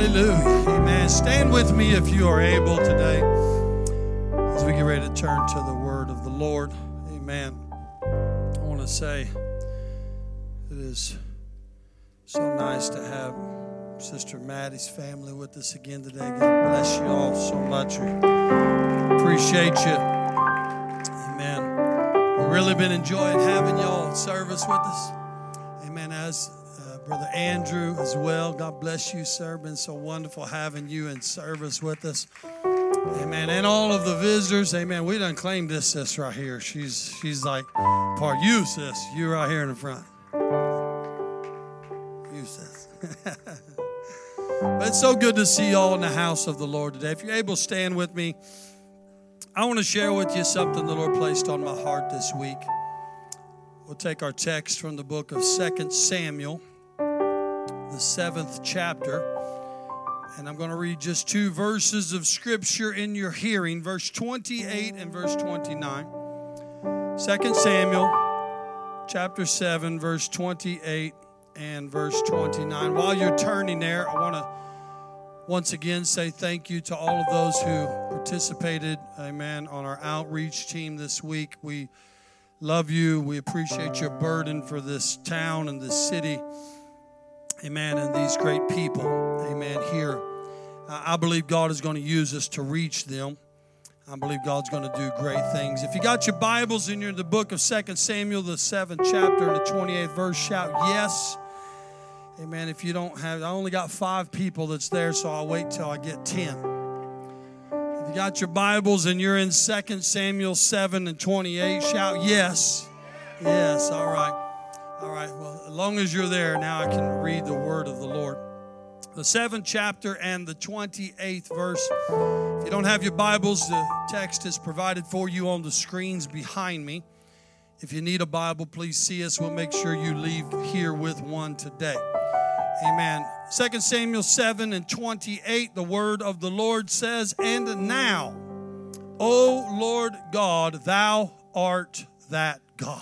Hallelujah. Amen. Stand with me if you are able today as we get ready to turn to the word of the Lord. Amen. I want to say it is so nice to have Sister Maddie's family with us again today. God bless you all so much. We appreciate you. Amen. We've really been enjoying having y'all in service with us. Amen. As Brother Andrew as well. God bless you, sir. Been so wonderful having you in service with us. Amen. And all of the visitors. Amen. We done claimed this sis right here. She's like, part you, sis. You right here in the front. You, sis. But it's so good to see you all in the house of the Lord today. If you're able to stand with me, I want to share with you something the Lord placed on my heart this week. We'll take our text from the book of 2 Samuel, the 7th chapter. And I'm going to read just two verses of Scripture in your hearing, verse 28 and verse 29. 2 Samuel, chapter 7, verse 28 and verse 29. While you're turning there, I want to once again say thank you to all of those who participated, amen, on our outreach team this week. We love you. We appreciate your burden for this town and this city. Amen. And these great people. Amen. Here. I believe God is going to use us to reach them. I believe God's going to do great things. If you got your Bibles and you're in the book of 2 Samuel, the 7th chapter and the 28th verse, shout yes. Amen. If you don't have, I only got 5 people that's there, so I'll wait till I get 10. If you got your Bibles and you're in 2 Samuel 7 and 28, shout yes. Yes. All right. All right, well, as long as you're there, now I can read the word of the Lord. The 7th chapter and the 28th verse. If you don't have your Bibles, the text is provided for you on the screens behind me. If you need a Bible, please see us. We'll make sure you leave here with one today. Amen. 2 Samuel 7 and 28, the word of the Lord says, "And now, O Lord God, thou art that God.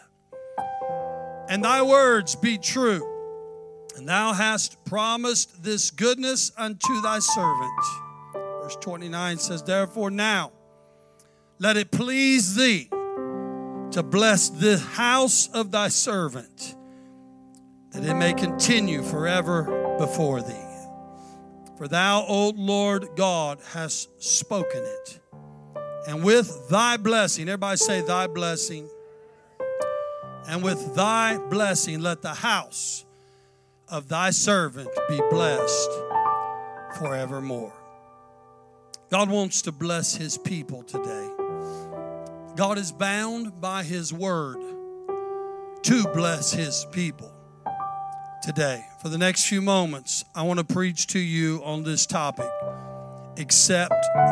And thy words be true, and thou hast promised this goodness unto thy servant." Verse 29 says, "Therefore now, let it please thee to bless the house of thy servant, that it may continue forever before thee. For thou, O Lord God, hast spoken it. And with thy blessing," everybody say thy blessing, "and with thy blessing, let the house of thy servant be blessed forevermore." God wants to bless his people today. God is bound by his word to bless his people today. For the next few moments, I want to preach to you on this topic. Except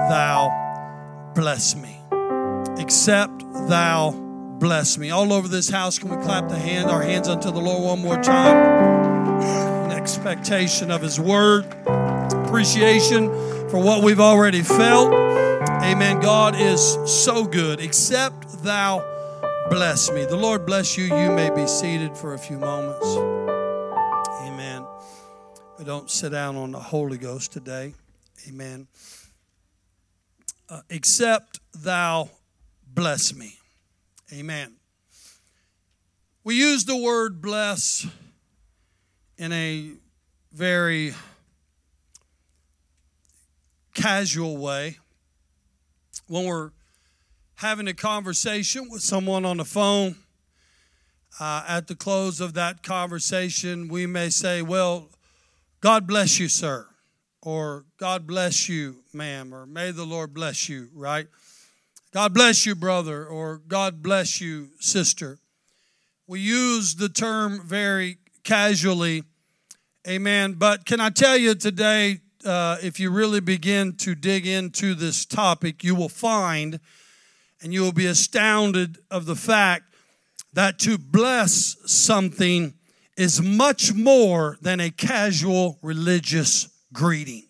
thou bless me. Except thou bless me. All over this house, can we clap our hands unto the Lord one more time? In expectation of his word. Appreciation for what we've already felt. Amen. God is so good. Except thou bless me. The Lord bless you. You may be seated for a few moments. Amen. We don't sit down on the Holy Ghost today. Amen. Except thou bless me. Amen. We use the word bless in a very casual way. When we're having a conversation with someone on the phone, at the close of that conversation, we may say, "Well, God bless you, sir," or "God bless you, ma'am," or "May the Lord bless you," right? "God bless you, brother," or "God bless you, sister." We use the term very casually, amen. But can I tell you today, if you really begin to dig into this topic, you will find and you will be astounded of the fact that to bless something is much more than a casual religious greeting.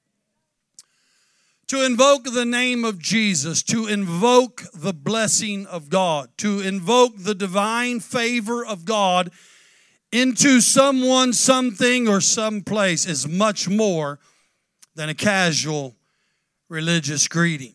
To invoke the name of Jesus, to invoke the blessing of God, to invoke the divine favor of God into someone, something, or some place is much more than a casual religious greeting.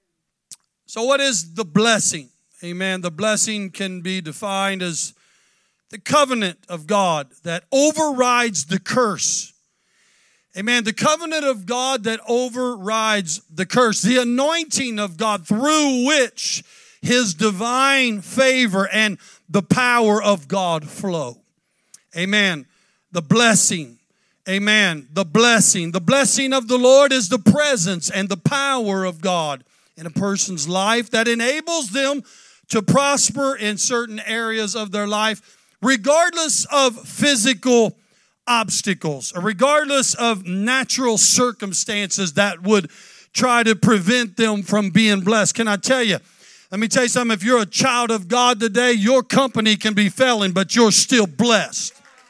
So what is the blessing? Amen. The blessing can be defined as the covenant of God that overrides the curse. Amen. The covenant of God that overrides the curse. The anointing of God through which His divine favor and the power of God flow. Amen. The blessing. Amen. The blessing. The blessing of the Lord is the presence and the power of God in a person's life that enables them to prosper in certain areas of their life, regardless of physical obstacles or regardless of natural circumstances that would try to prevent them from being blessed. Can I tell you? Let me tell you something. If you're a child of God today, your company can be failing, but you're still blessed.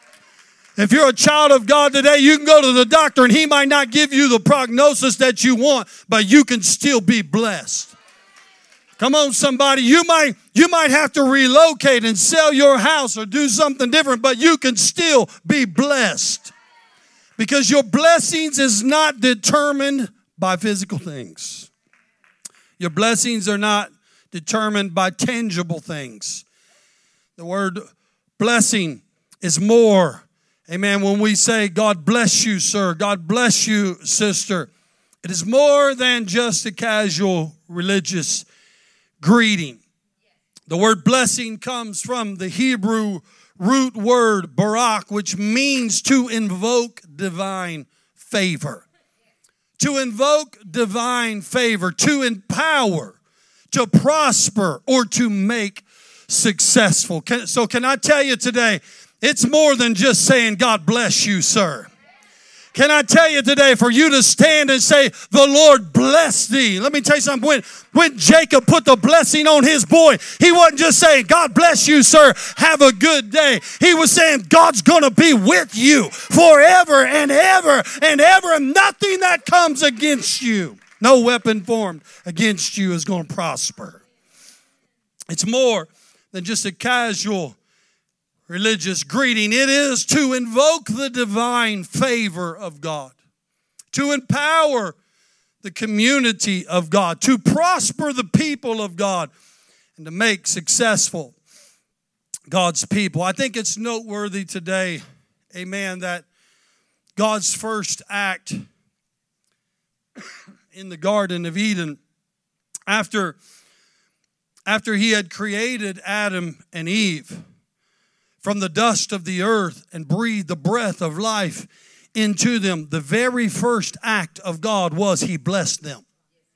If you're a child of God today, you can go to the doctor and he might not give you the prognosis that you want, but you can still be blessed. Come on, somebody. You might have to relocate and sell your house or do something different, but you can still be blessed. Because your blessings is not determined by physical things. Your blessings are not determined by tangible things. The word blessing is more. Amen. When we say, God bless you, sir, God bless you, sister, it is more than just a casual religious greeting. The word blessing comes from the Hebrew root word barak, which means to invoke divine favor. To invoke divine favor, to empower, to prosper, or to make successful. So can I tell you today, it's more than just saying, God bless you, sir. Can I tell you today, for you to stand and say, the Lord bless thee. Let me tell you something. When Jacob put the blessing on his boy, he wasn't just saying, God bless you, sir. Have a good day. He was saying, God's going to be with you forever and ever and ever. And nothing that comes against you, no weapon formed against you is going to prosper. It's more than just a casual religious greeting. It is to invoke the divine favor of God, to empower the community of God, to prosper the people of God, and to make successful God's people. I think it's noteworthy today, amen, that God's first act in the Garden of Eden, after He had created Adam and Eve from the dust of the earth and breathed the breath of life into them, the very first act of God was He blessed them.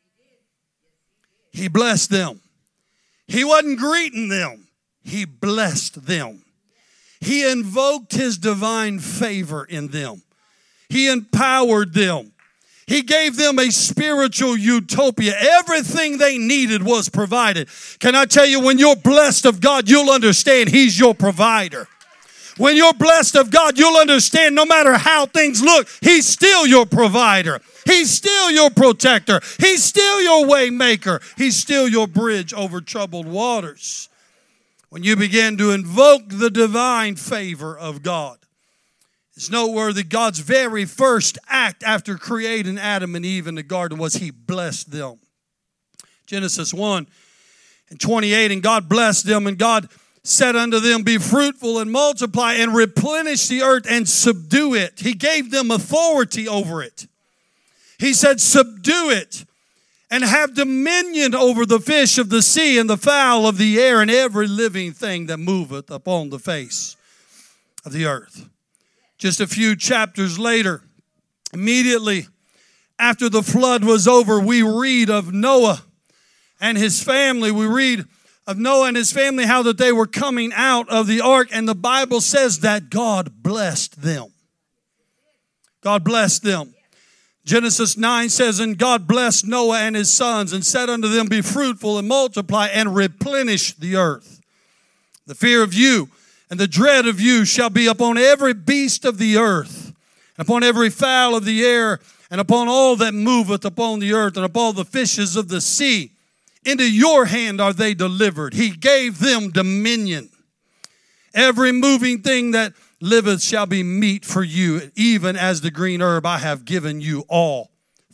He blessed them. He wasn't greeting them. He blessed them. He invoked His divine favor in them. He empowered them. He gave them a spiritual utopia. Everything they needed was provided. Can I tell you, when you're blessed of God, you'll understand He's your provider. When you're blessed of God, you'll understand no matter how things look, He's still your provider. He's still your protector. He's still your way maker. He's still your bridge over troubled waters. When you begin to invoke the divine favor of God, it's noteworthy. God's very first act after creating Adam and Eve in the garden was He blessed them. Genesis 1:28, and God blessed them, and God said unto them, be fruitful and multiply and replenish the earth and subdue it. He gave them authority over it. He said, subdue it and have dominion over the fish of the sea and the fowl of the air and every living thing that moveth upon the face of the earth. Just a few chapters later, immediately after the flood was over, we read of Noah and his family. We read of Noah and his family, how that they were coming out of the ark, and the Bible says that God blessed them. God blessed them. Genesis 9 says, and God blessed Noah and his sons and said unto them, be fruitful and multiply and replenish the earth. The fear of you and the dread of you shall be upon every beast of the earth, and upon every fowl of the air, and upon all that moveth upon the earth, and upon the fishes of the sea. Into your hand are they delivered. He gave them dominion. Every moving thing that liveth shall be meat for you, even as the green herb I have given you all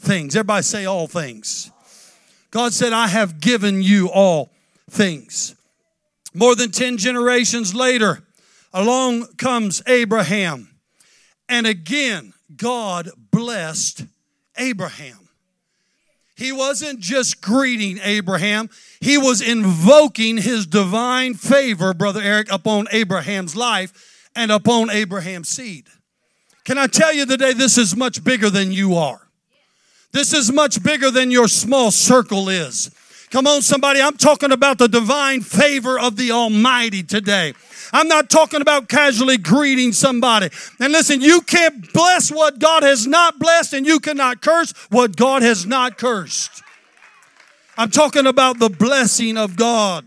things. Everybody say all things. God said, I have given you all things. More than 10 generations later, along comes Abraham. And again, God blessed Abraham. He wasn't just greeting Abraham. He was invoking his divine favor, Brother Eric, upon Abraham's life and upon Abraham's seed. Can I tell you today, this is much bigger than you are. This is much bigger than your small circle is. Come on, somebody. I'm talking about the divine favor of the Almighty today. I'm not talking about casually greeting somebody. And listen, you can't bless what God has not blessed, and you cannot curse what God has not cursed. I'm talking about the blessing of God.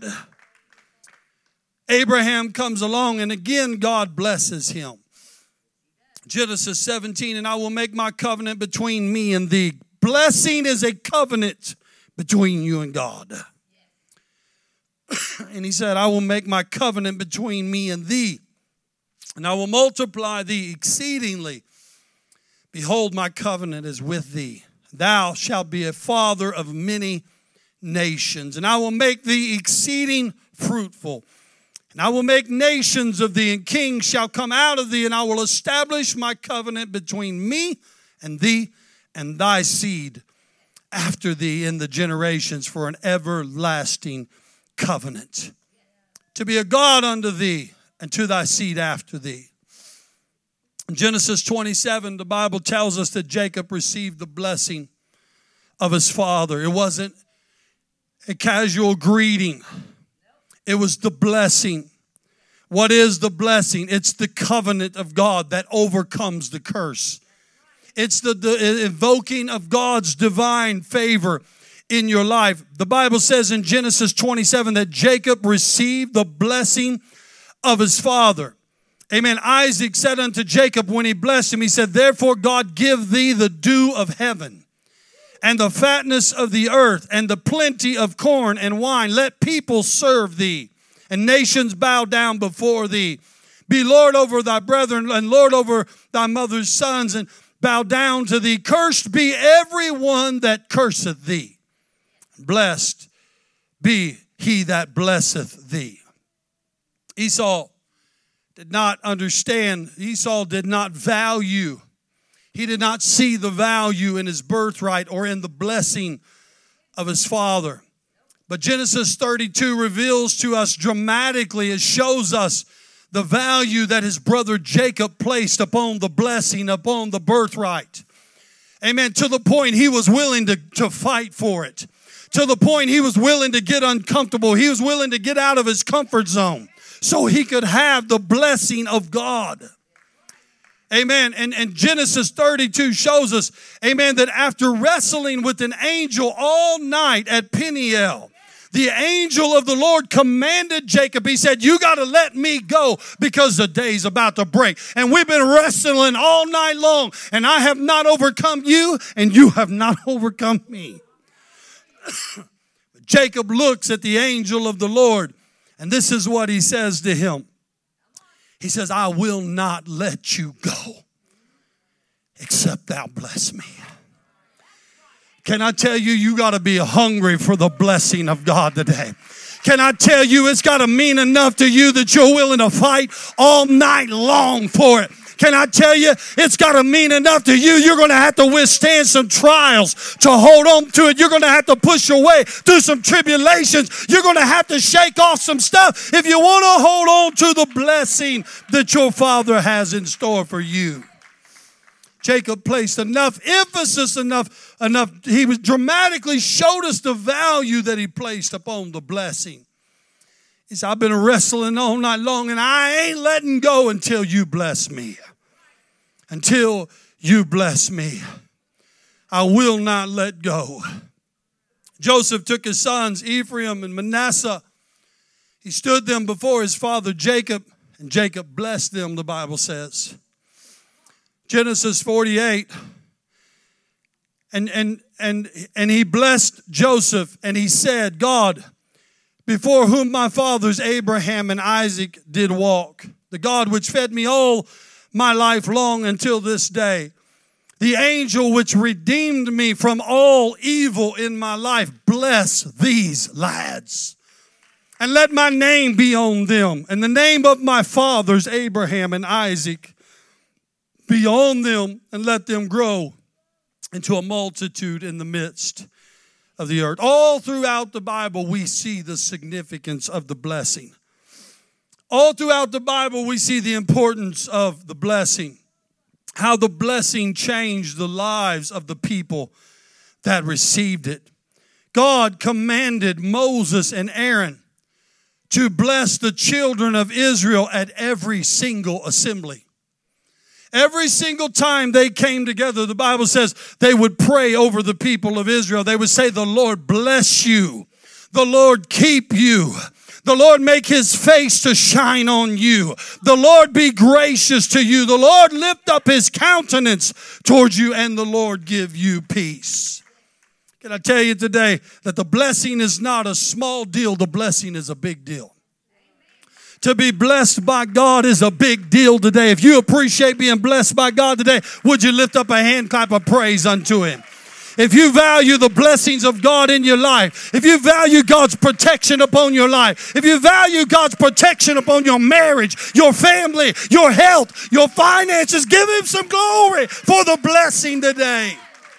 Abraham comes along, and again, God blesses him. Genesis 17, and I will make my covenant between me and thee. Blessing is a covenant between you and God. And he said, I will make my covenant between me and thee, and I will multiply thee exceedingly. Behold, my covenant is with thee. Thou shalt be a father of many nations, and I will make thee exceeding fruitful. And I will make nations of thee, and kings shall come out of thee, and I will establish my covenant between me and thee and thy seed after thee in the generations for an everlasting covenant, to be a God unto thee and to thy seed after thee. In Genesis 27, the Bible tells us that Jacob received the blessing of his father. It wasn't a casual greeting. It was the blessing. What is the blessing? It's the covenant of God that overcomes the curse. It's the invoking of God's divine favor in your life. The Bible says in Genesis 27 that Jacob received the blessing of his father. Amen. Isaac said unto Jacob when he blessed him, he said, therefore God give thee the dew of heaven and the fatness of the earth and the plenty of corn and wine. Let people serve thee and nations bow down before thee. Be Lord over thy brethren and Lord over thy mother's sons, and bow down to thee. Cursed be every one that curseth thee. Blessed be he that blesseth thee. Esau did not understand. Esau did not value. He did not see the value in his birthright or in the blessing of his father. But Genesis 32 reveals to us dramatically, it shows us the value that his brother Jacob placed upon the blessing, upon the birthright. Amen. To the point he was willing to fight for it. To the point he was willing to get uncomfortable. He was willing to get out of his comfort zone so he could have the blessing of God. Amen. And Genesis 32 shows us, amen, that after wrestling with an angel all night at Peniel, the angel of the Lord commanded Jacob. He said, you got to let me go because the day's about to break. And we've been wrestling all night long, and I have not overcome you, and you have not overcome me. Jacob looks at the angel of the Lord, and this is what he says to him. He says, I will not let you go except thou bless me. Can I tell you, you got to be hungry for the blessing of God today. Can I tell you, it's got to mean enough to you that you're willing to fight all night long for it. Can I tell you, it's got to mean enough to you. You're going to have to withstand some trials to hold on to it. You're going to have to push your way through some tribulations. You're going to have to shake off some stuff if you want to hold on to the blessing that your Father has in store for you. Jacob placed enough emphasis, enough. He was dramatically showed us the value that he placed upon the blessing. He said, I've been wrestling all night long, and I ain't letting go until you bless me. Until you bless me. I will not let go. Joseph took his sons, Ephraim and Manasseh. He stood them before his father Jacob, and Jacob blessed them, the Bible says. Genesis 48. And he blessed Joseph, and he said, God, before whom my fathers Abraham and Isaac did walk, the God which fed me all my life long until this day, the angel which redeemed me from all evil in my life, bless these lads. And let my name be on them, and the name of my fathers, Abraham and Isaac, be on them, and let them grow into a multitude in the midst of the earth. All throughout the Bible, we see the significance of the blessing. All throughout the Bible, we see the importance of the blessing. How the blessing changed the lives of the people that received it. God commanded Moses and Aaron to bless the children of Israel at every single assembly. Every single time they came together, the Bible says they would pray over the people of Israel. They would say, the Lord bless you. The Lord keep you. The Lord make his face to shine on you. The Lord be gracious to you. The Lord lift up his countenance towards you, and the Lord give you peace. Can I tell you today that the blessing is not a small deal, the blessing is a big deal. To be blessed by God is a big deal today. If you appreciate being blessed by God today, would you lift up a hand clap of praise unto him? If you value the blessings of God in your life, if you value God's protection upon your life, if you value God's protection upon your marriage, your family, your health, your finances, give him some glory for the blessing today.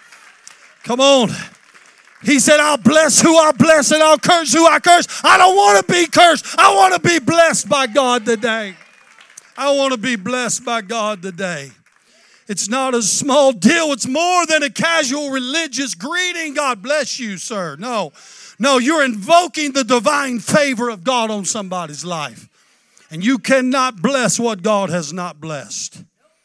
Come on. He said, I'll bless who I bless and I'll curse who I curse. I don't want to be cursed. I want to be blessed by God today. I want to be blessed by God today. It's not a small deal. It's more than a casual religious greeting. God bless you, sir. No, you're invoking the divine favor of God on somebody's life. And you cannot bless what God has not blessed.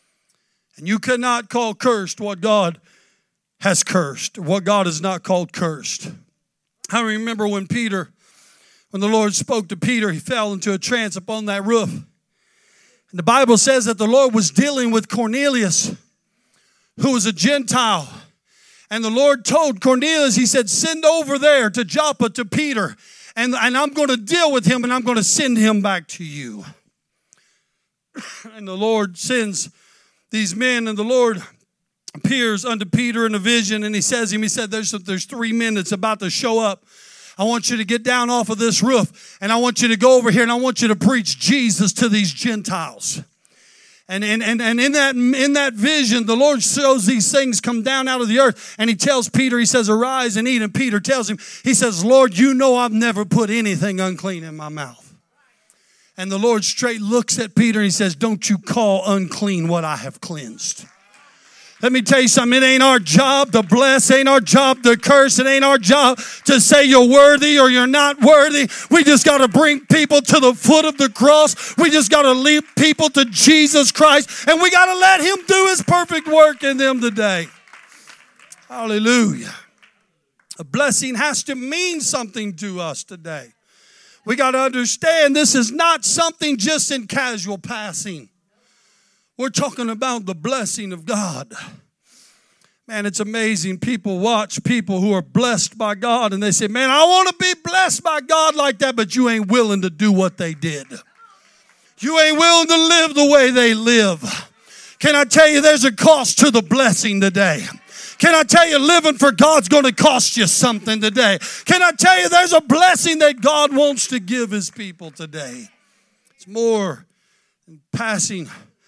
And you cannot call cursed what God has cursed, what God has not called cursed. I remember when the Lord spoke to Peter, he fell into a trance upon that roof. And the Bible says that the Lord was dealing with Cornelius, who was a Gentile. And the Lord told Cornelius, he said, send over there to Joppa to Peter, and I'm going to deal with him, and I'm going to send him back to you. And the Lord sends these men, and the Lord appears unto Peter in a vision, and he said, there's 3 men that's about to show up. I want you to get down off of this roof, and I want you to go over here, and I want you to preach Jesus to these Gentiles. And in that vision, the Lord shows these things come down out of the earth, and he tells Peter, he says, arise and eat. And Peter tells him, he says, Lord, you know I've never put anything unclean in my mouth. And the Lord straight looks at Peter and he says, don't you call unclean what I have cleansed. Let me tell you something. It ain't our job to bless. It ain't our job to curse. It ain't our job to say you're worthy or you're not worthy. We just got to bring people to the foot of the cross. We just got to lead people to Jesus Christ. And we got to let him do his perfect work in them today. Hallelujah. A blessing has to mean something to us today. We got to understand this is not something just in casual passing. We're talking about the blessing of God. Man, it's amazing. People watch people who are blessed by God and they say, man, I want to be blessed by God like that, but you ain't willing to do what they did. You ain't willing to live the way they live. Can I tell you there's a cost to the blessing today? Can I tell you living for God's going to cost you something today? Can I tell you there's a blessing that God wants to give his people today? It's more than passing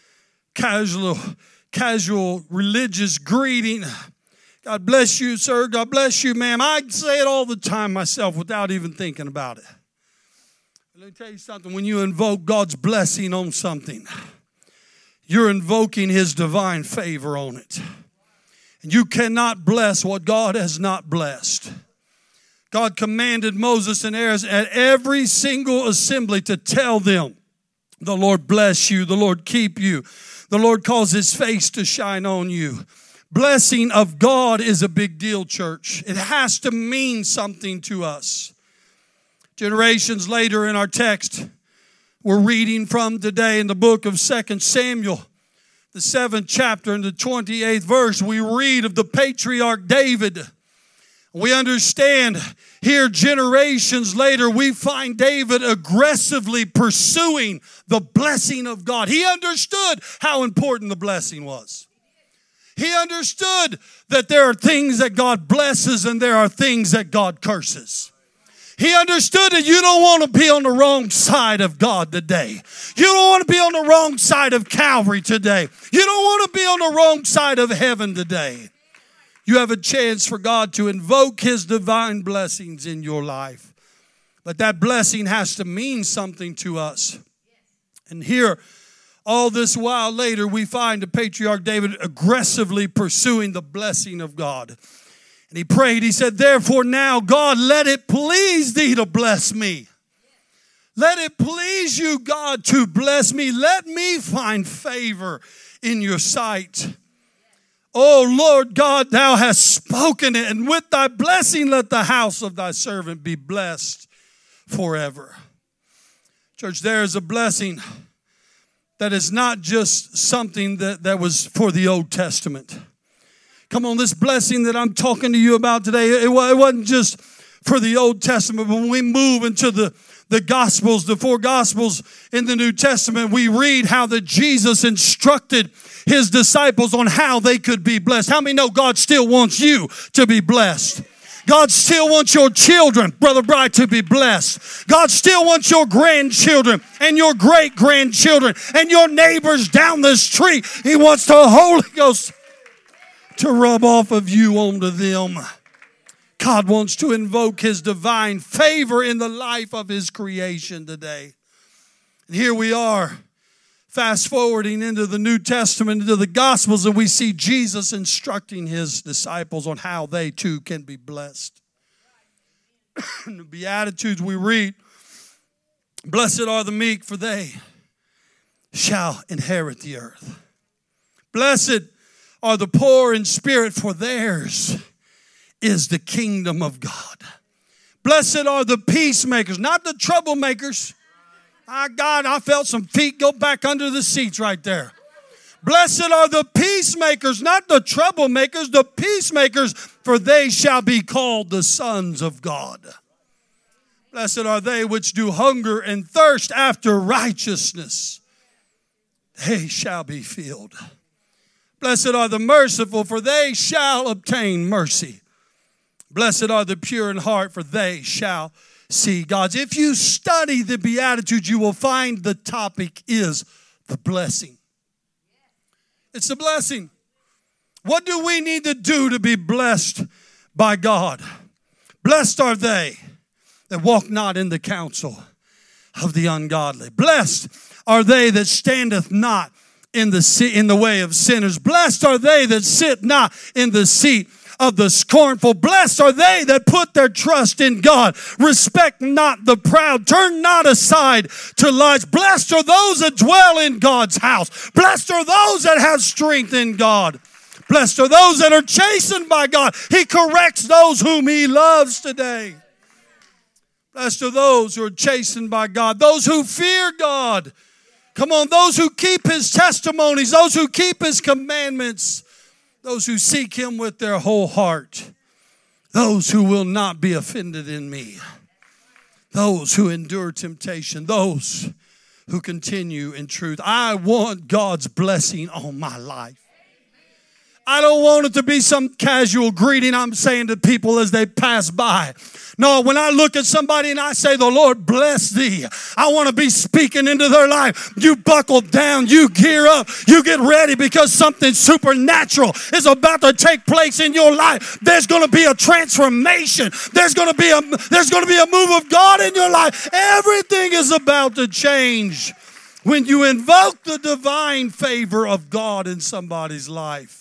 casual religious greeting. God bless you, sir. God bless you, ma'am. I say it all the time myself without even thinking about it. Let me tell you something. When you invoke God's blessing on something, you're invoking his divine favor on it. And you cannot bless what God has not blessed. God commanded Moses and Aaron at every single assembly to tell them, the Lord bless you, the Lord keep you. The Lord calls his face to shine on you. Blessing of God is a big deal, church. It has to mean something to us. Generations later in our text, we're reading from today in the book of 2 Samuel, the 7th chapter and the 28th verse, we read of the patriarch David. We understand here generations later, we find David aggressively pursuing the blessing of God. He understood how important the blessing was. He understood that there are things that God blesses and there are things that God curses. He understood that you don't want to be on the wrong side of God today. You don't want to be on the wrong side of Calvary today. You don't want to be on the wrong side of heaven today. You have a chance for God to invoke His divine blessings in your life. But that blessing has to mean something to us. And here, all this while later, we find the patriarch David aggressively pursuing the blessing of God. And he prayed, he said, therefore now, God, let it please thee to bless me. Let it please you, God, to bless me. Let me find favor in your sight. Oh, Lord God, thou hast spoken it, and with thy blessing let the house of thy servant be blessed forever. Church, there is a blessing that is not just something that was for the Old Testament. Come on, this blessing that I'm talking to you about today, it wasn't just for the Old Testament. When we move into the Gospels, the 4 Gospels in the New Testament, we read how that Jesus instructed His disciples on how they could be blessed. How many know God still wants you to be blessed? God still wants your children, Brother Bright, to be blessed. God still wants your grandchildren and your great-grandchildren and your neighbors down the street. He wants the Holy Ghost to rub off of you onto them. God wants to invoke His divine favor in the life of His creation today. And here we are, fast forwarding into the New Testament, into the Gospels, and we see Jesus instructing His disciples on how they too can be blessed. In the Beatitudes we read, blessed are the meek, for they shall inherit the earth. Blessed are the poor in spirit, for theirs is the kingdom of God. Blessed are the peacemakers, not the troublemakers. My God, I felt some feet go back under the seats right there. Blessed are the peacemakers, not the troublemakers, the peacemakers, for they shall be called the sons of God. Blessed are they which do hunger and thirst after righteousness. They shall be filled. Blessed are the merciful, for they shall obtain mercy. Blessed are the pure in heart, for they shall see God. If you study the Beatitudes, you will find the topic is the blessing. It's a blessing. What do we need to do to be blessed by God? Blessed are they that walk not in the counsel of the ungodly. Blessed are they that standeth not in the way of sinners. Blessed are they that sit not in the seat of the scornful. Blessed are they that put their trust in God. Respect not the proud. Turn not aside to lies. Blessed are those that dwell in God's house. Blessed are those that have strength in God. Blessed are those that are chastened by God. He corrects those whom He loves today. Blessed are those who are chastened by God. Those who fear God. Come on, those who keep His testimonies, those who keep His commandments, those who seek Him with their whole heart, those who will not be offended in me, those who endure temptation, those who continue in truth. I want God's blessing on my life. I don't want it to be some casual greeting I'm saying to people as they pass by. No, when I look at somebody and I say, the Lord bless thee, I want to be speaking into their life. You buckle down, you gear up, you get ready because something supernatural is about to take place in your life. There's going to be a transformation. There's going to be a move of God in your life. Everything is about to change when you invoke the divine favor of God in somebody's life.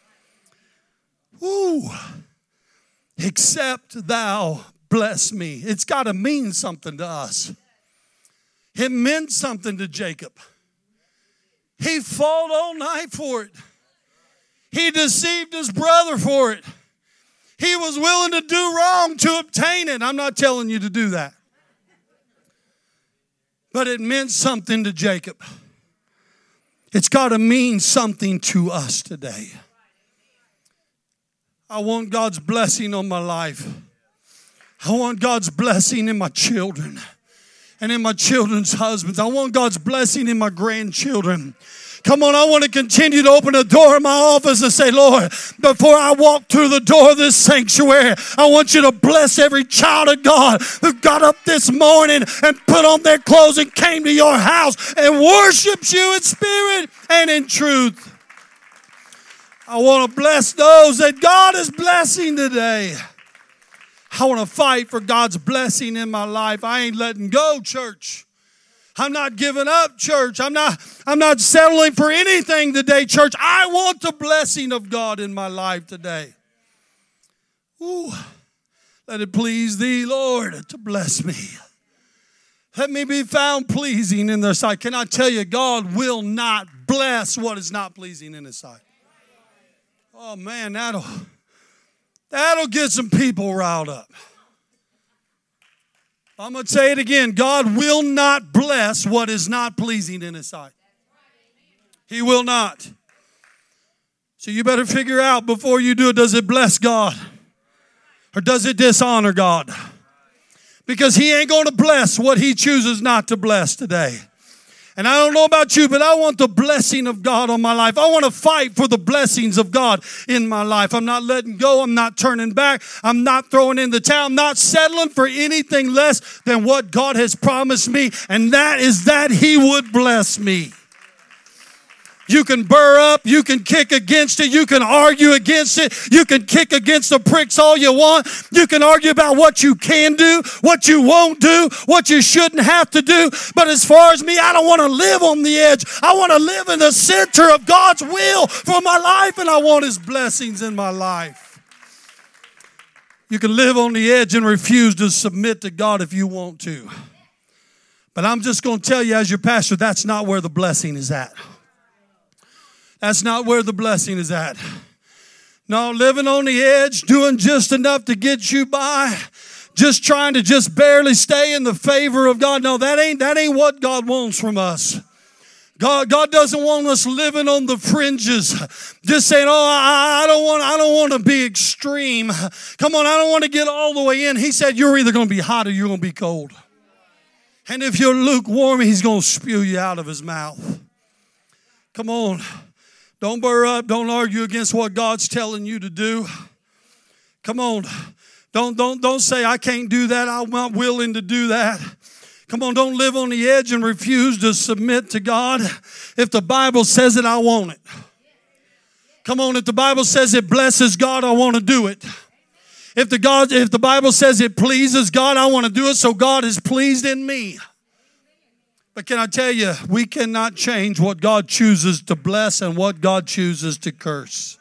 Ooh, except thou bless me. It's got to mean something to us. It meant something to Jacob. He fought all night for it. He deceived his brother for it. He was willing to do wrong to obtain it. I'm not telling you to do that. But it meant something to Jacob. It's got to mean something to us today. I want God's blessing on my life. I want God's blessing in my children and in my children's husbands. I want God's blessing in my grandchildren Come on, I want to continue to open the door of my office and say, Lord, before I walk through the door of this sanctuary, I want you to bless every child of God who got up this morning and put on their clothes and came to your house and worships you in spirit and in truth. I want to bless those that God is blessing today. I want to fight for God's blessing in my life. I ain't letting go, church. I'm not giving up, church. I'm not settling for anything today, church. I want the blessing of God in my life today. Ooh, let it please thee, Lord, to bless me. Let me be found pleasing in their sight. Can I tell you, God will not bless what is not pleasing in his sight. Oh, man, that'll get some people riled up. I'm going to say it again. God will not bless what is not pleasing in his sight. He will not. So you better figure out before you do it, does it bless God? Or does it dishonor God? Because he ain't going to bless what he chooses not to bless today. And I don't know about you, but I want the blessing of God on my life. I want to fight for the blessings of God in my life. I'm not letting go. I'm not turning back. I'm not throwing in the towel. I'm not settling for anything less than what God has promised me. And that is that he would bless me. You can burr up, you can kick against it, you can argue against it, you can kick against the pricks all you want, you can argue about what you can do, what you won't do, what you shouldn't have to do, but as far as me, I don't want to live on the edge. I want to live in the center of God's will for my life, and I want his blessings in my life. You can live on the edge and refuse to submit to God if you want to. But I'm just going to tell you as your pastor, that's not where the blessing is at. That's not where the blessing is at. No, living on the edge, doing just enough to get you by, just trying to just barely stay in the favor of God. No, that ain't what God wants from us. God doesn't want us living on the fringes, just saying, "Oh, I don't want to be extreme. Come on, I don't want to get all the way in." He said, "You're either going to be hot or you're going to be cold. And if you're lukewarm, he's going to spew you out of his mouth." Come on. Don't burr up. Don't argue against what God's telling you to do. Come on. Don't say, "I can't do that. I'm not willing to do that." Come on, don't live on the edge and refuse to submit to God. If the Bible says it, I want it. Come on, if the Bible says it blesses God, I want to do it. If the Bible says it pleases God, I want to do it so God is pleased in me. But can I tell you, we cannot change what God chooses to bless and what God chooses to curse.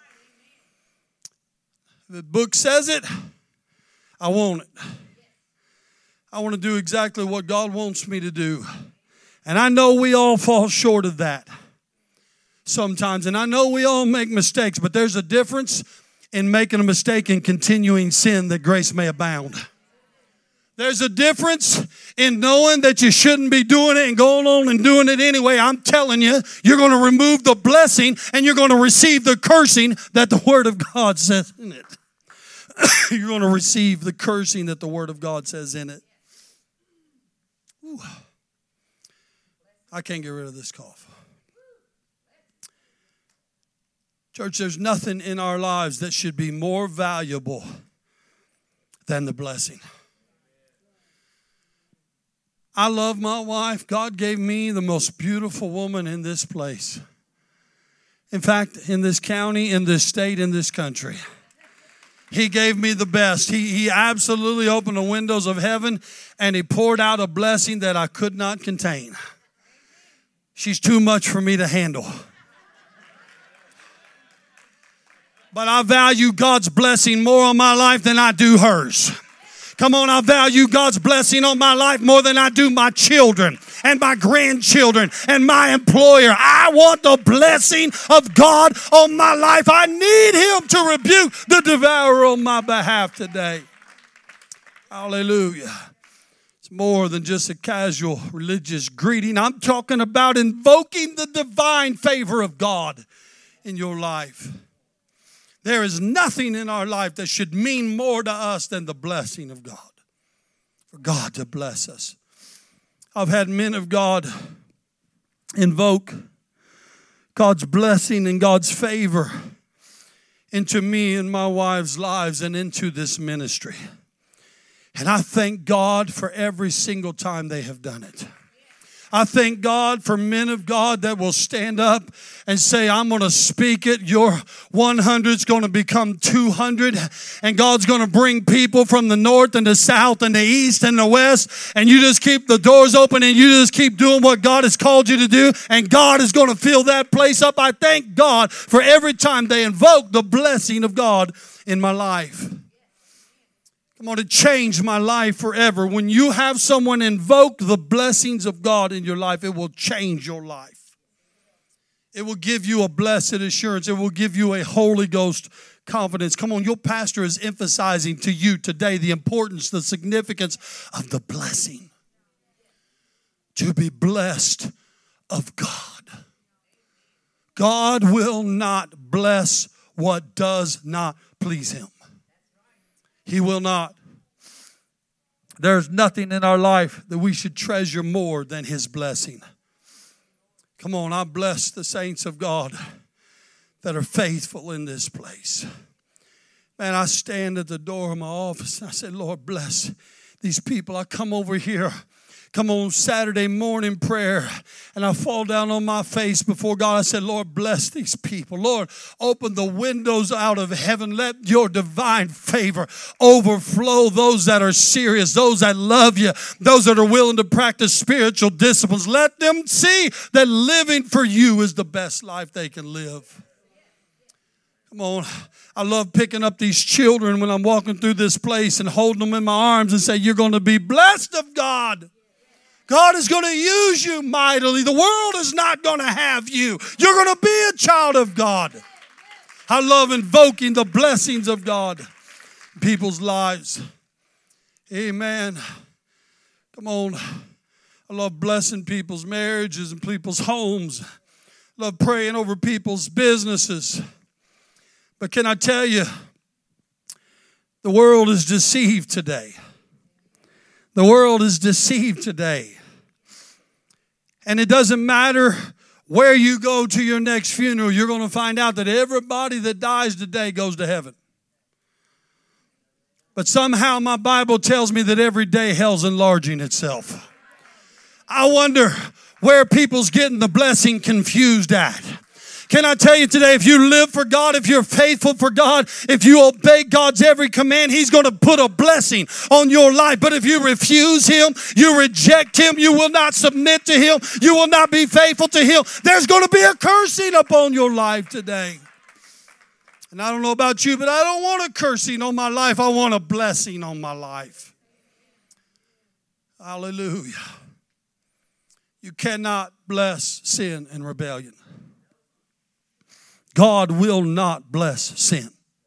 If the book says it, I want it. I want to do exactly what God wants me to do. And I know we all fall short of that sometimes. And I know we all make mistakes, but there's a difference in making a mistake and continuing sin that grace may abound. There's a difference in knowing that you shouldn't be doing it and going on and doing it anyway. I'm telling you, you're going to remove the blessing and you're going to receive the cursing that the Word of God says in it. You're going to receive the cursing that the Word of God says in it. Ooh. I can't get rid of this cough. Church, there's nothing in our lives that should be more valuable than the blessing. I love my wife. God gave me the most beautiful woman in this place. In fact, in this county, in this state, in this country. He gave me the best. He absolutely opened the windows of heaven and he poured out a blessing that I could not contain. She's too much for me to handle. But I value God's blessing more on my life than I do hers. Come on, I value God's blessing on my life more than I do my children and my grandchildren and my employer. I want the blessing of God on my life. I need him to rebuke the devourer on my behalf today. Hallelujah. It's more than just a casual religious greeting. I'm talking about invoking the divine favor of God in your life. There is nothing in our life that should mean more to us than the blessing of God. For God to bless us. I've had men of God invoke God's blessing and God's favor into me and my wife's lives and into this ministry. And I thank God for every single time they have done it. I thank God for men of God that will stand up and say, I'm going to speak it. Your 100 is going to become 200. And God's going to bring people from the north and the south and the east and the west. And you just keep the doors open and you just keep doing what God has called you to do. And God is going to fill that place up. I thank God for every time they invoke the blessing of God in my life. I'm going to change my life forever. When you have someone invoke the blessings of God in your life, it will change your life. It will give you a blessed assurance. It will give you a Holy Ghost confidence. Come on, your pastor is emphasizing to you today the importance, the significance of the blessing. To be blessed of God. God will not bless what does not please Him. He will not. There's nothing in our life that we should treasure more than His blessing. Come on, I bless the saints of God that are faithful in this place. Man, I stand at the door of my office and I say, Lord, bless these people. I come over here. Come on Saturday morning prayer, and I fall down on my face before God. I said, Lord, bless these people. Lord, open the windows out of heaven. Let your divine favor overflow those that are serious, those that love you, those that are willing to practice spiritual disciplines. Let them see that living for you is the best life they can live. Come on. I love picking up these children when I'm walking through this place and holding them in my arms and say, you're going to be blessed of God. God is going to use you mightily. The world is not going to have you. You're going to be a child of God. I love invoking the blessings of God in people's lives. Amen. Come on. I love blessing people's marriages and people's homes. I love praying over people's businesses. But can I tell you, the world is deceived today. The world is deceived today. And it doesn't matter where you go to your next funeral, you're going to find out that everybody that dies today goes to heaven. But somehow my Bible tells me that every day hell's enlarging itself. I wonder where people's getting the blessing confused at. Can I tell you today, if you live for God, if you're faithful for God, if you obey God's every command, He's going to put a blessing on your life. But if you refuse Him, you reject Him, you will not submit to Him, you will not be faithful to Him, there's going to be a cursing upon your life today. And I don't know about you, but I don't want a cursing on my life. I want a blessing on my life. Hallelujah. You cannot bless sin and rebellion. God will not bless sin.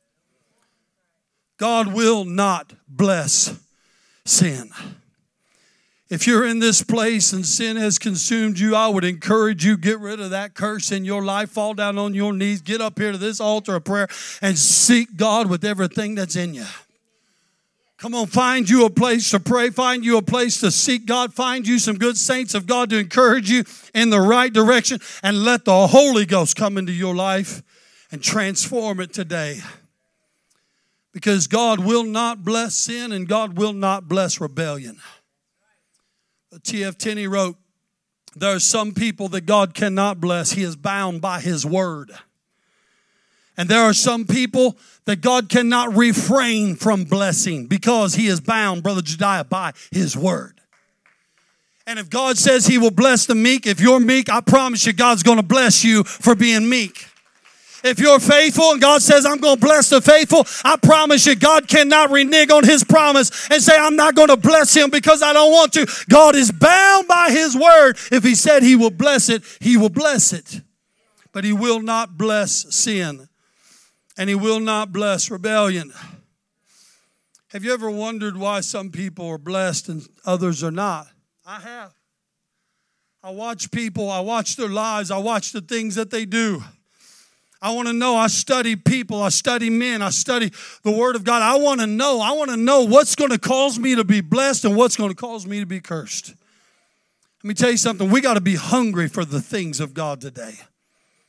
God will not bless sin. If you're in this place and sin has consumed you, I would encourage you, get rid of that curse in your life. Fall down on your knees. Get up here to this altar of prayer and seek God with everything that's in you. Come on, find you a place to pray. Find you a place to seek God. Find you some good saints of God to encourage you in the right direction. And let the Holy Ghost come into your life and transform it today. Because God will not bless sin and God will not bless rebellion. T.F. Tenney wrote, there are some people that God cannot bless. He is bound by His word. And there are some people that God cannot refrain from blessing because He is bound, Brother Jediah, by His word. And if God says He will bless the meek, if you're meek, I promise you God's going to bless you for being meek. If you're faithful and God says, I'm going to bless the faithful, I promise you God cannot renege on His promise and say, I'm not going to bless him because I don't want to. God is bound by His word. If He said He will bless it, He will bless it. But He will not bless sin. And He will not bless rebellion. Have you ever wondered why some people are blessed and others are not? I have. I watch people, I watch their lives, I watch the things that they do. I want to know. I study people, I study men, I study the Word of God. I want to know what's going to cause me to be blessed and what's going to cause me to be cursed. Let me tell you something. We got to be hungry for the things of God today.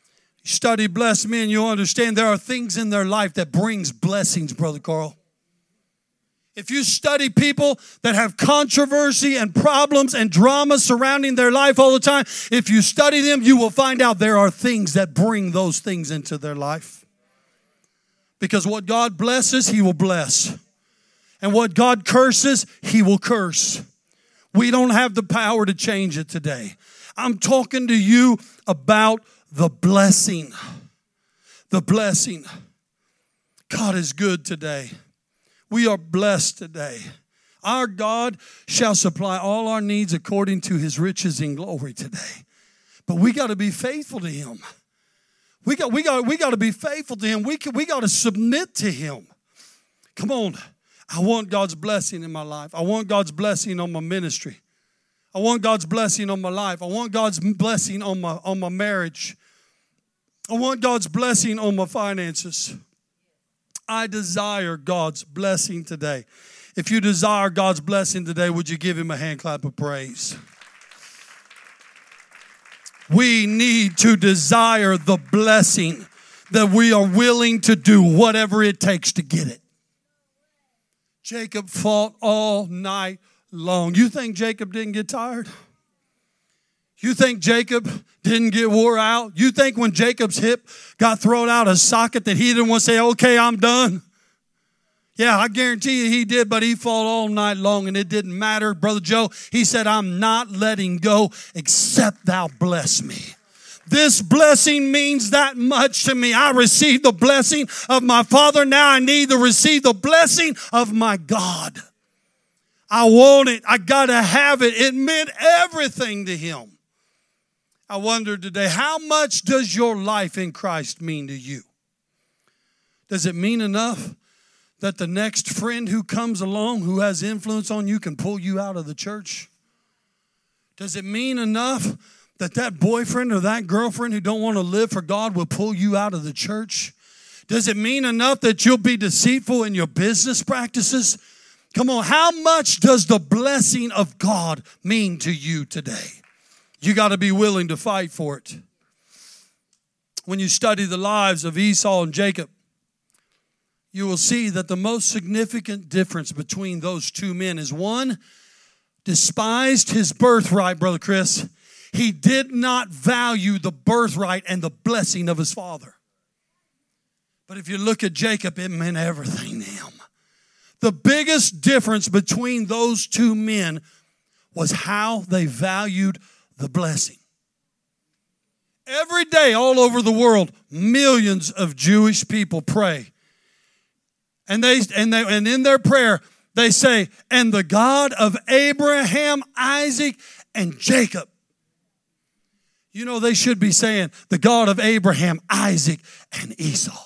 Study blessed men, you'll understand there are things in their life that brings blessings, Brother Carl. If you study people that have controversy and problems and drama surrounding their life all the time, if you study them, you will find out there are things that bring those things into their life. Because what God blesses, He will bless. And what God curses, He will curse. We don't have the power to change it today. I'm talking to you about the blessing. The blessing. God is good today. We are blessed today. Our God shall supply all our needs according to His riches in glory today. But we got to be faithful to Him. We got to be faithful to Him. We got to submit to Him. Come on. I want God's blessing in my life. I want God's blessing on my ministry. I want God's blessing on my life. I want God's blessing on my marriage. I want God's blessing on my finances. I desire God's blessing today. If you desire God's blessing today, would you give Him a hand clap of praise? We need to desire the blessing that we are willing to do whatever it takes to get it. Jacob fought all night long. You think Jacob didn't get tired? You think Jacob didn't get wore out? You think when Jacob's hip got thrown out of socket that he didn't want to say, okay, I'm done? Yeah, I guarantee you he did, but he fought all night long and it didn't matter. Brother Joe, he said, I'm not letting go except thou bless me. This blessing means that much to me. I received the blessing of my Father. Now I need to receive the blessing of my God. I want it. I got to have it. It meant everything to him. I wonder today, how much does your life in Christ mean to you? Does it mean enough that the next friend who comes along who has influence on you can pull you out of the church? Does it mean enough that that boyfriend or that girlfriend who don't want to live for God will pull you out of the church? Does it mean enough that you'll be deceitful in your business practices? Come on, how much does the blessing of God mean to you today? You got to be willing to fight for it. When you study the lives of Esau and Jacob, you will see that the most significant difference between those two men is one despised his birthright, Brother Chris. He did not value the birthright and the blessing of his father. But if you look at Jacob, it meant everything to him. The biggest difference between those two men was how they valued the blessing. Every day all over the world, millions of Jewish people pray. And in their prayer, they say, and the God of Abraham, Isaac, and Jacob. You know, they should be saying, the God of Abraham, Isaac, and Esau.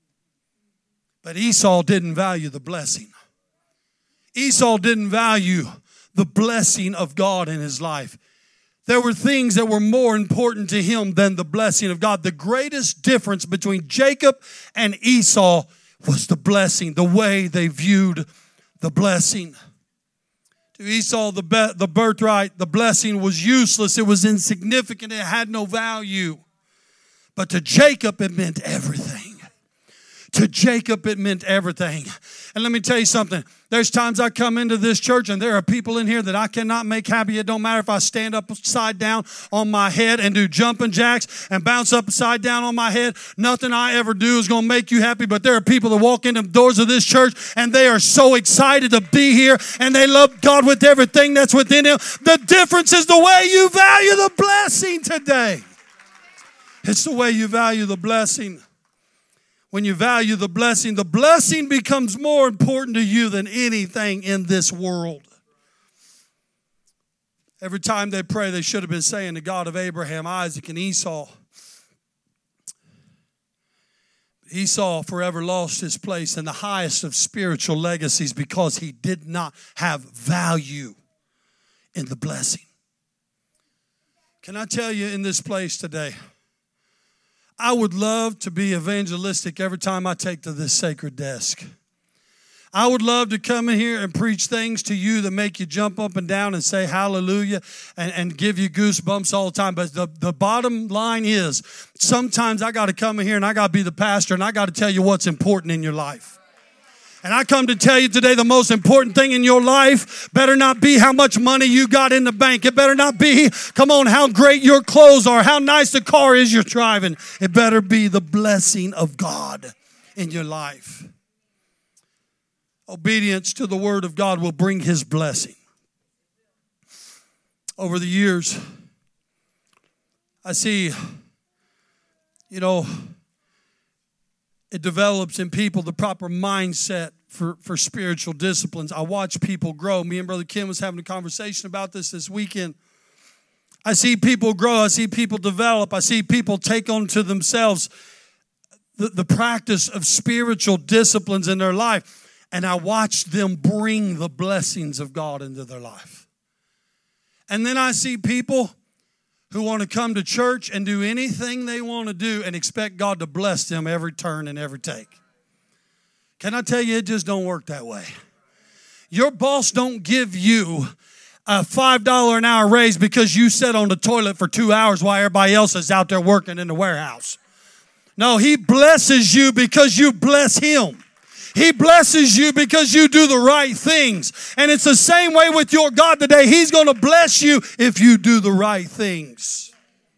But Esau didn't value the blessing. Esau didn't value the blessing of God in his life. There were things that were more important to him than the blessing of God. The greatest difference between Jacob and Esau was the blessing, the way they viewed the blessing. To Esau, the birthright, the blessing was useless. It was insignificant. It had no value. But to Jacob, it meant everything. To Jacob, it meant everything. And let me tell you something. There's times I come into this church and there are people in here that I cannot make happy. It don't matter if I stand upside down on my head and do jumping jacks and bounce upside down on my head. Nothing I ever do is going to make you happy. But there are people that walk in the doors of this church and they are so excited to be here and they love God with everything that's within them. The difference is the way you value the blessing today. It's the way you value the blessing. When you value the blessing becomes more important to you than anything in this world. Every time they pray, they should have been saying the God of Abraham, Isaac, and Esau. Esau forever lost his place in the highest of spiritual legacies because he did not have value in the blessing. Can I tell you in this place today, I would love to be evangelistic every time I take to this sacred desk. I would love to come in here and preach things to you that make you jump up and down and say hallelujah and give you goosebumps all the time. But the bottom line is sometimes I got to come in here and I got to be the pastor and I got to tell you what's important in your life. And I come to tell you today the most important thing in your life better not be how much money you got in the bank. It better not be, come on, how great your clothes are, how nice the car is you're driving. It better be the blessing of God in your life. Obedience to the Word of God will bring His blessing. Over the years, I see, it develops in people the proper mindset for spiritual disciplines. I watch people grow. Me and Brother Ken was having a conversation about this weekend. I see people grow. I see people develop. I see people take on to themselves the practice of spiritual disciplines in their life. And I watch them bring the blessings of God into their life. And then I see people who want to come to church and do anything they want to do and expect God to bless them every turn and every take. Can I tell you, it just don't work that way. Your boss don't give you a $5 an hour raise because you sat on the toilet for 2 hours while everybody else is out there working in the warehouse. No, He blesses you because you bless Him. He blesses you because you do the right things. And it's the same way with your God today. He's going to bless you if you do the right things.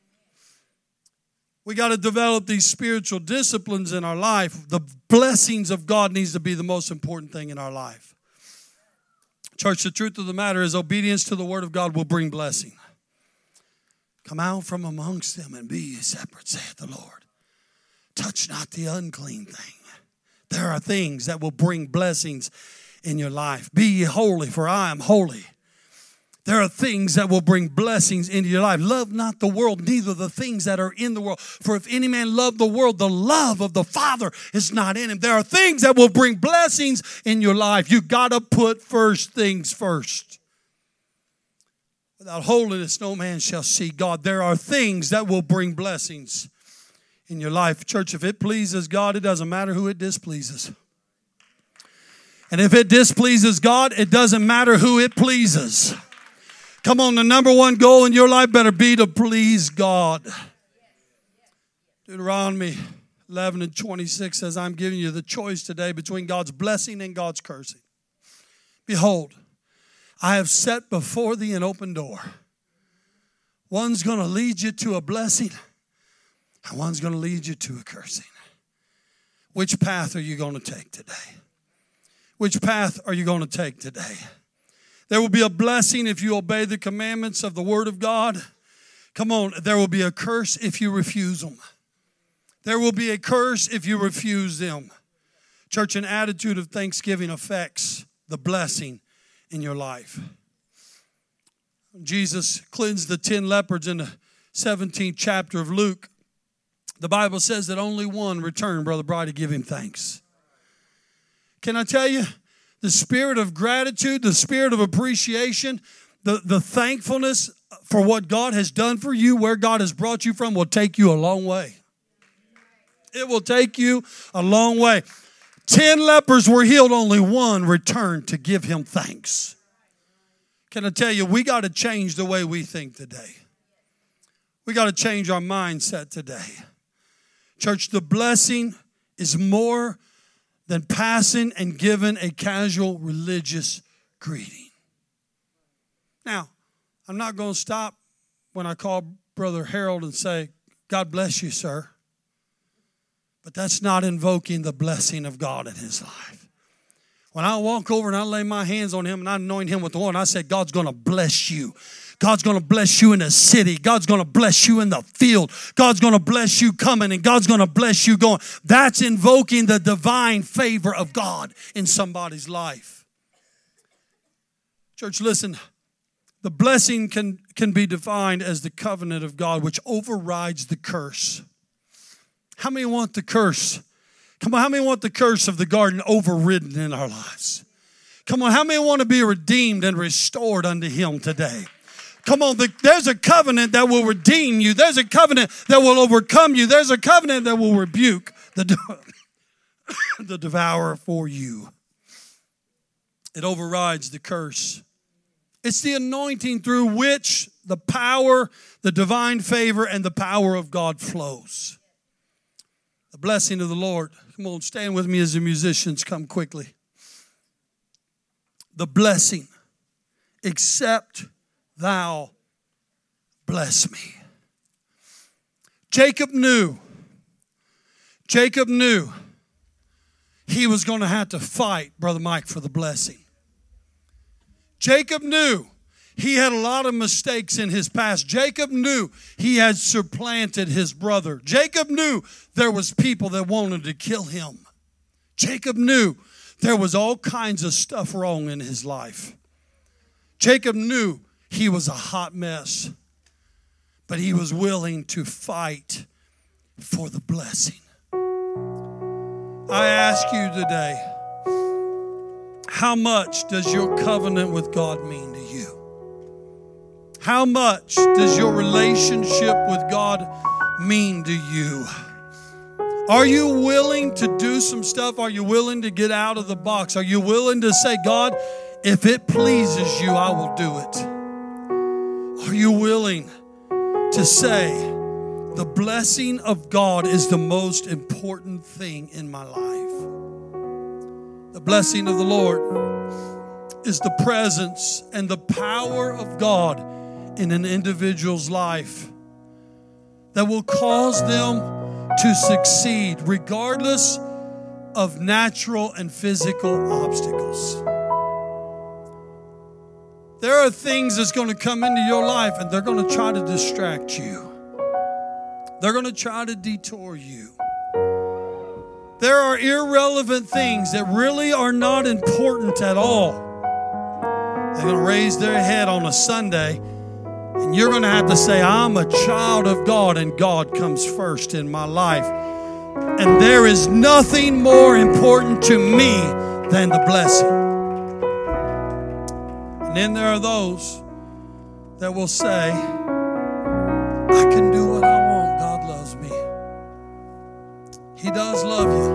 We got to develop these spiritual disciplines in our life. The blessings of God needs to be the most important thing in our life. Church, the truth of the matter is obedience to the Word of God will bring blessing. Come out from amongst them and be ye separate, saith the Lord. Touch not the unclean thing. There are things that will bring blessings in your life. Be ye holy, for I am holy. There are things that will bring blessings into your life. Love not the world, neither the things that are in the world. For if any man love the world, the love of the Father is not in him. There are things that will bring blessings in your life. You got to put first things first. Without holiness, no man shall see God. There are things that will bring blessings in your life. Church, if it pleases God, it doesn't matter who it displeases. And if it displeases God, it doesn't matter who it pleases. Come on, the number one goal in your life better be to please God. Deuteronomy 11:26 says, I'm giving you the choice today between God's blessing and God's cursing. Behold, I have set before thee an open door. One's going to lead you to a blessing, and one's going to lead you to a cursing. Which path are you going to take today? Which path are you going to take today? There will be a blessing if you obey the commandments of the Word of God. Come on, there will be a curse if you refuse them. There will be a curse if you refuse them. Church, an attitude of thanksgiving affects the blessing in your life. Jesus cleansed the 10 lepers in the 17th chapter of Luke. The Bible says that only one returned, Brother Bry, to give him thanks. Can I tell you, the spirit of gratitude, the spirit of appreciation, the thankfulness for what God has done for you, where God has brought you from, will take you a long way. It will take you a long way. 10 lepers were healed, only one returned to give him thanks. Can I tell you, we got to change the way we think today. We got to change our mindset today. Church, the blessing is more than passing and giving a casual religious greeting. Now, I'm not going to stop when I call Brother Harold and say, God bless you, sir. But that's not invoking the blessing of God in his life. When I walk over and I lay my hands on him and I anoint him with the oil, I say, God's going to bless you. God's going to bless you in the city. God's going to bless you in the field. God's going to bless you coming, and God's going to bless you going. That's invoking the divine favor of God in somebody's life. Church, listen. The blessing can be defined as the covenant of God, which overrides the curse. How many want the curse? Come on, how many want the curse of the garden overridden in our lives? Come on, how many want to be redeemed and restored unto Him today? Come on, there's a covenant that will redeem you. There's a covenant that will overcome you. There's a covenant that will rebuke the devourer for you. It overrides the curse. It's the anointing through which the power, the divine favor, and the power of God flows. The blessing of the Lord. Come on, stand with me as the musicians come quickly. The blessing. Except thou bless me. Jacob knew he was going to have to fight, Brother Mike, for the blessing. Jacob knew he had a lot of mistakes in his past. Jacob knew he had supplanted his brother. Jacob knew there was people that wanted to kill him. Jacob knew there was all kinds of stuff wrong in his life. Jacob knew he was a hot mess, but he was willing to fight for the blessing. I ask you today, how much does your covenant with God mean to you? How much does your relationship with God mean to you? Are you willing to do some stuff? Are you willing to get out of the box? Are you willing to say, God, if it pleases you, I will do it? Are you willing to say, the blessing of God is the most important thing in my life? The blessing of the Lord is the presence and the power of God in an individual's life that will cause them to succeed regardless of natural and physical obstacles. There are things that's going to come into your life and they're going to try to distract you. They're going to try to detour you. There are irrelevant things that really are not important at all. They're going to raise their head on a Sunday, and you're going to have to say, I'm a child of God, and God comes first in my life. And there is nothing more important to me than the blessing. And then there are those that will say, I can do what I want. God loves me. He does love you.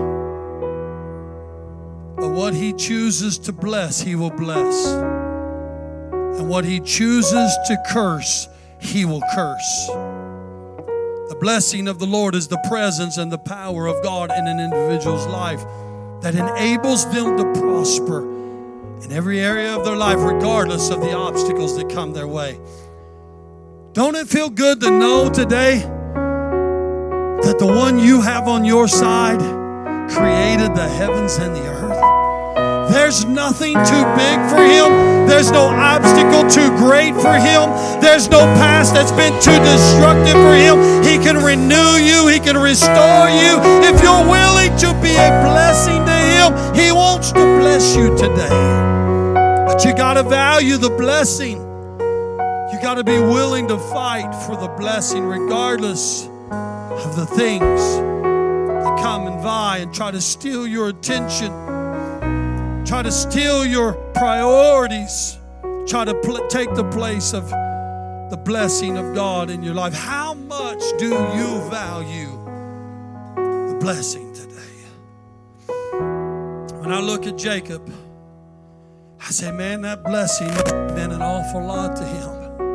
But what He chooses to bless, He will bless. And what He chooses to curse, He will curse. The blessing of the Lord is the presence and the power of God in an individual's life that enables them to prosper in every area of their life, regardless of the obstacles that come their way. Don't it feel good to know today that the one you have on your side created the heavens and the earth? There's nothing too big for Him. There's no obstacle too great for Him. There's no past that's been too destructive for Him. He can renew you. He can restore you. If you're willing to be a blessing to Him, He wants to bless you today. But you got to value the blessing. You got to be willing to fight for the blessing regardless of the things that come and vie and try to steal your attention, try to steal your priorities, try to take the place of the blessing of God in your life. How much do you value the blessing today? When I look at Jacob, I say, man, that blessing meant an awful lot to him.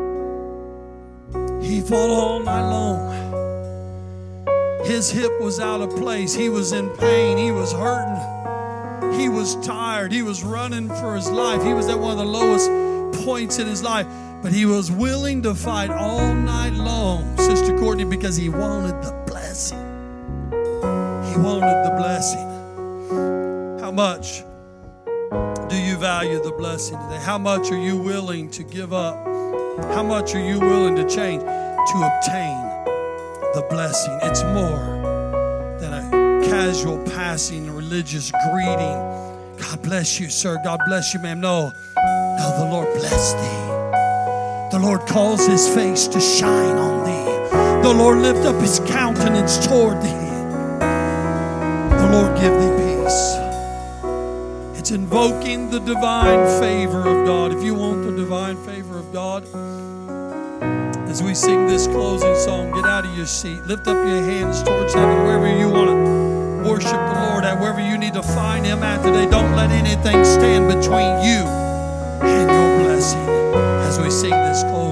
He fought all night long. His hip was out of place. He was in pain. He was hurting. He was tired. He was running for his life. He was at one of the lowest points in his life. But he was willing to fight all night long, Sister Courtney, because he wanted the blessing. He wanted the blessing. How much do you value the blessing today? How much are you willing to give up? How much are you willing to change to obtain the blessing? It's more than a casual passing religious greeting. God bless you, sir. God bless you, ma'am. No, the Lord bless thee. The Lord calls His face to shine on thee. The Lord lift up His countenance toward thee. The Lord give thee peace. It's invoking the divine favor of God. If you want the divine favor of God, as we sing this closing song, get out of your seat. Lift up your hands towards heaven, wherever you want to worship the Lord at wherever you need to find Him at today. Don't let anything stand between you and your blessing as we sing this close.